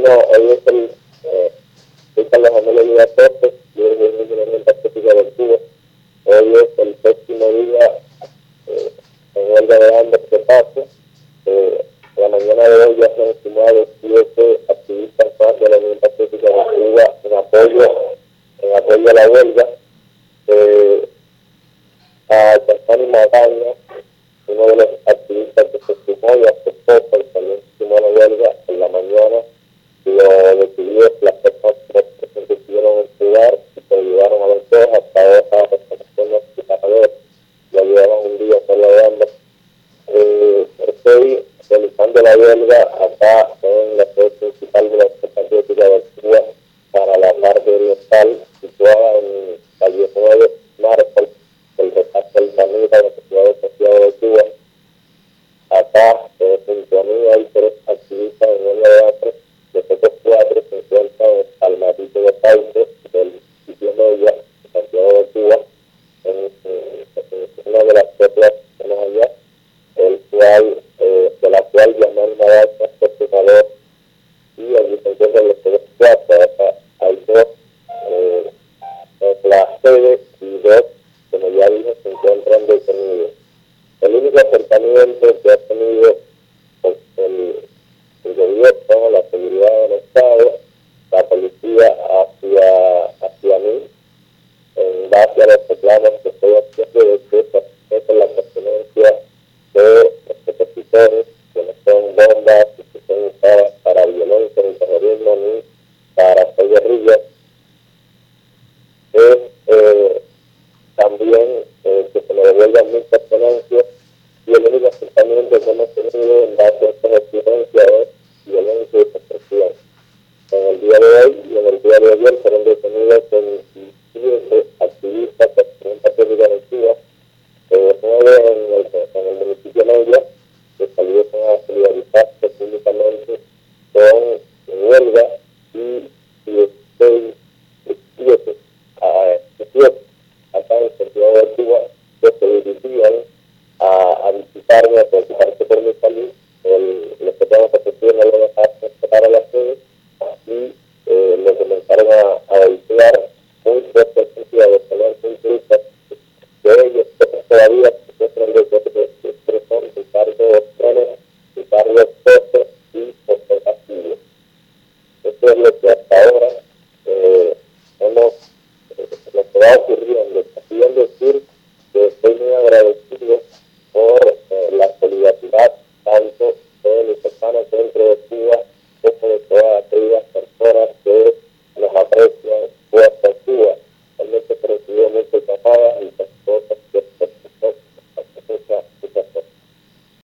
Bueno, hoy es soy Carlos Manuel Díaz Torres, yo soy de la Unión Pacífica de Cuba. Hoy es el séptimo día en huelga de hambre que pasa. La mañana de hoy ya se han estimado 7 activistas más de la Unión Pacífica de Cuba en apoyo a la huelga. A Chazani Magaña, uno de los activistas que se sumó y a su esposa, y también se sumó a la huelga en la mañana, lo decidió las personas que se decidieron en su lugar y se ayudaron a los dos. Hasta ahora las personas que lo ayudaron un día saludando. Estoy realizando la huelga acá en la sede principal de la Unión Patriótica de Cuba para la parte oriental, situada en calle 9 Mármol, el reparto del Manila, de la ciudad de Santiago de Cuba. Acá, sintonía